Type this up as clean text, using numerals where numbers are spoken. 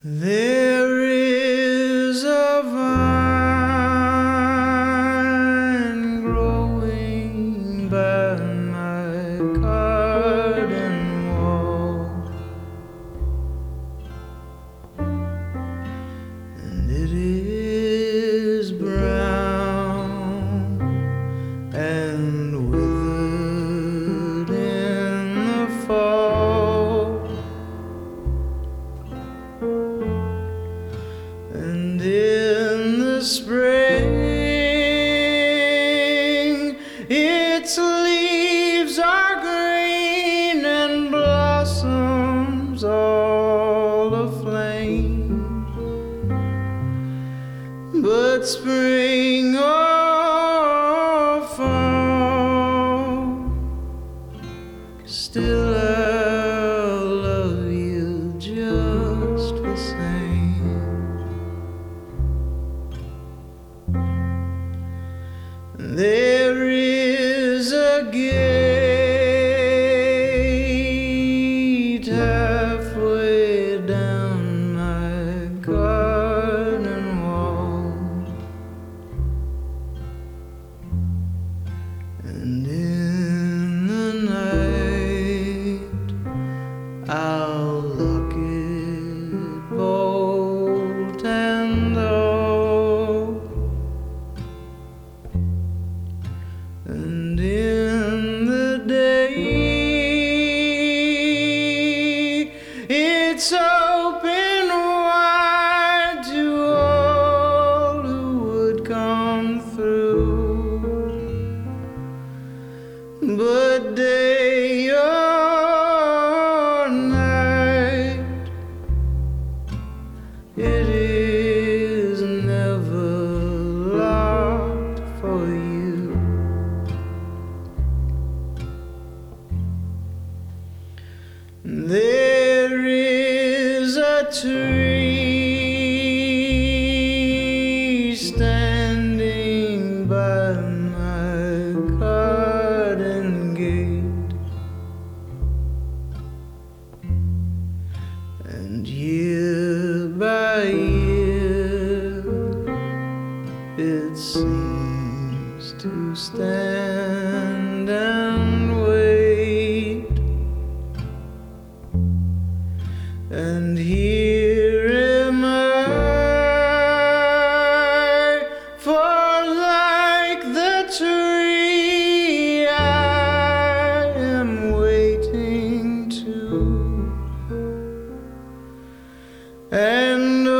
There is a vine growing by my garden wall, and it is brown and withered in the fall. And in the spring, its leaves are green and blossoms all aflame. But spring or fall, still I'll love you just the same. There is a gate halfway down my garden wall, and in the night I'll lock it bolt and all. And in the day, it's open wide to all who would come through. But day or night, it is never locked for you. There is a tree standing by my garden gate, and year by year it seems to stand and wait. And here am I, for like the tree I am waiting too, and